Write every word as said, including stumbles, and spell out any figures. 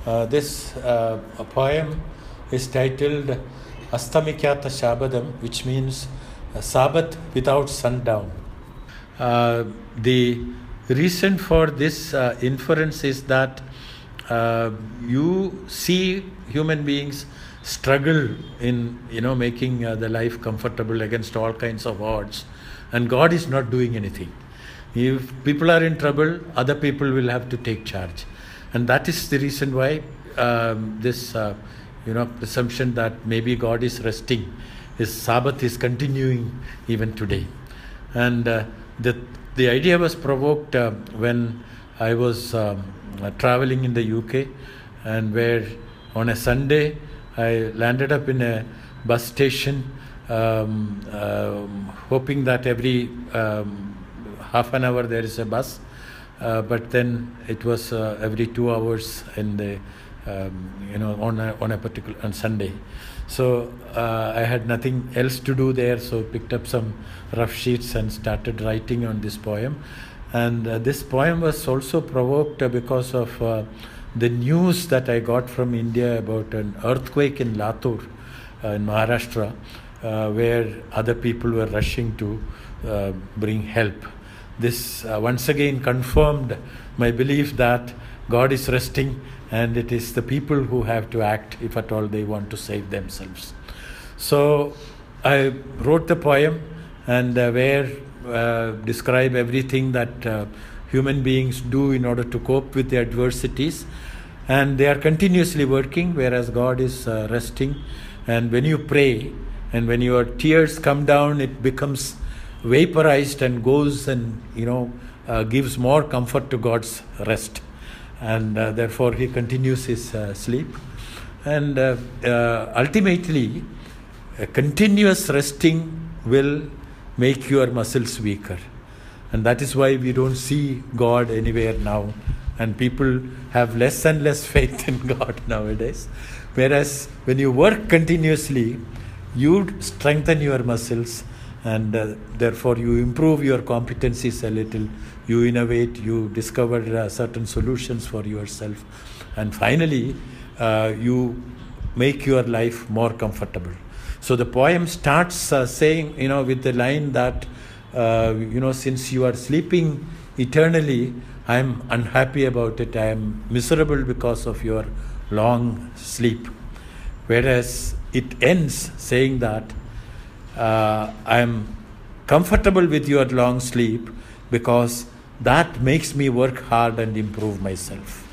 Uh, this uh, poem is titled Astamikyata Shabadam, which means uh, Sabbath without sundown. Uh, the reason for this uh, inference is that uh, you see human beings struggle in you know making uh, the life comfortable against all kinds of odds, and God is not doing anything. If people are in trouble, other people will have to take charge, and that is the reason why um, this uh, you know presumption that maybe God is resting, His Sabbath is continuing even today. And uh, the the idea was provoked uh, when I was um, uh, traveling in the U K, and where on a Sunday I landed up in a bus station, um, um, hoping that every um, half an hour there is a bus, uh, but then it was uh, every two hours in the um, you know on a, on a particular on Sunday. So uh, I had nothing else to do there, so picked up some rough sheets and started writing on this poem. And uh, this poem was also provoked uh, because of uh, the news that I got from India about an earthquake in Latur uh, in Maharashtra, uh, where other people were rushing to uh, bring help. This uh, once again confirmed my belief that God is resting, and it is the people who have to act if at all they want to save themselves. So I wrote the poem, and uh, where uh, describe everything that uh, human beings do in order to cope with the adversities, and they are continuously working, whereas God is uh, resting. And when you pray and when your tears come down, it becomes vaporized and goes and you know uh, gives more comfort to God's rest. And uh, therefore he continues his uh, sleep. And uh, uh, ultimately, uh, continuous resting will make your muscles weaker. And that is why we don't see God anywhere now. And people have less and less faith in God nowadays. Whereas when you work continuously, you strengthen your muscles, and uh, therefore you improve your competencies a little. You innovate, you discover uh, certain solutions for yourself, and finally uh, you make your life more comfortable. So the poem starts uh, saying, you know, with the line that, uh, you know, since you are sleeping eternally, I am unhappy about it. I am miserable because of your long sleep. Whereas it ends saying that uh, I am comfortable with your long sleep because that makes me work hard and improve myself.